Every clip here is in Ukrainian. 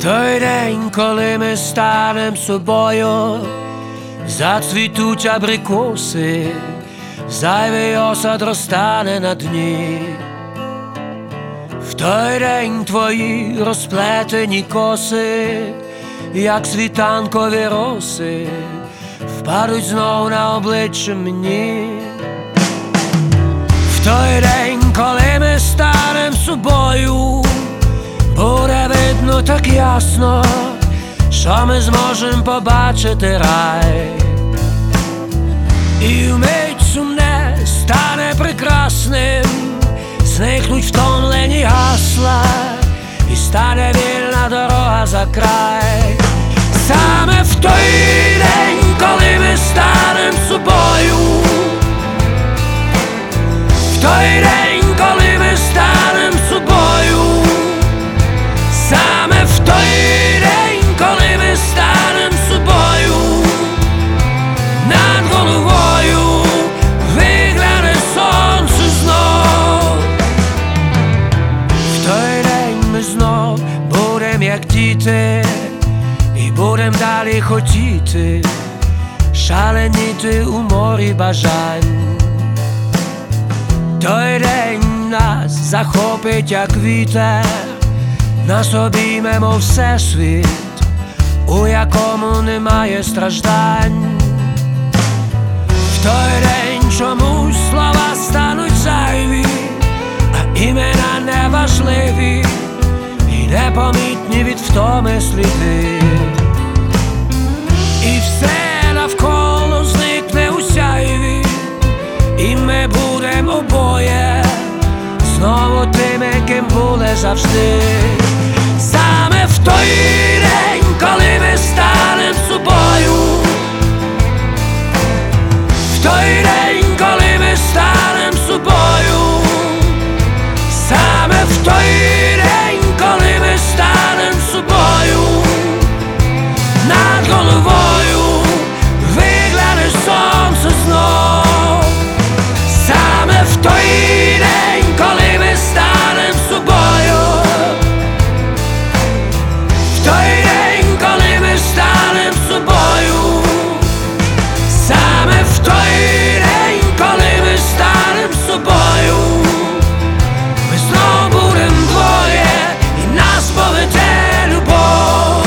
той день, коли ми станем собою, зацвітуть абрикоси, зайвий осад розтане на дні. В той день твої розплетені коси, як світанкові роси, впадуть знов на обличчя мені. В той день, коли ми станем собою, буде видно так ясно, що ми зможем побачити рай. І вмить сумне стане прекрасним, зникнуть втомлені гасла, і стане вільна дорога за край. Саме в той день, коли ми станем собою, в той день, коли ми станем собою, саме в той день, коли ми станем собою, над головою вигляне сонце знов. В той день ми знов будем як діти, і будем далі хотіти, шаленіти у морі бажань. Той день нас захопить як вітер, нас обійме, мов всесвіт, у якому немає страждань. В той день чомусь слова стануть зайві, а імена неважливі і непомітні від втоми сліди. І все навколо зникне у сяйві, і ми будем обоє знову тими, ким були завжди. Саме в той день, коли ми станем собою, в той день, коли ми станем собою, саме в той день, коли ми станем собою, над головою вигляне сонце знов. Саме в той день, коли ми станем собою, в той день, коли ми станем собою, саме в той день, коли ми станем собою, ми знов будем двоє, і нас поведе любов.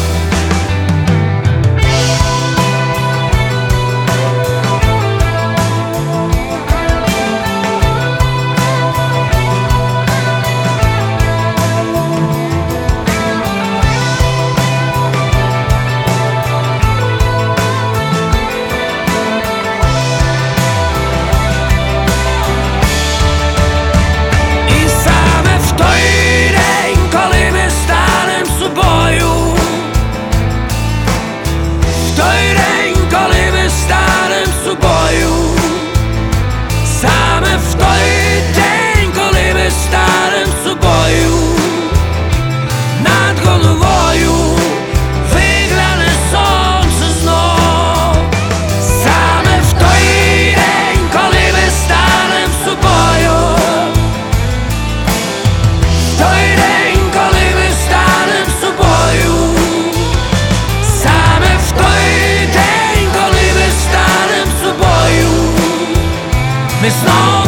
Саме в той день, коли ми станем собою, над головою вигляне сонце знов. Саме в той день, коли ми станем собою, в той день, коли ми станем собою, саме в той день, коли ми станем собою, ми знов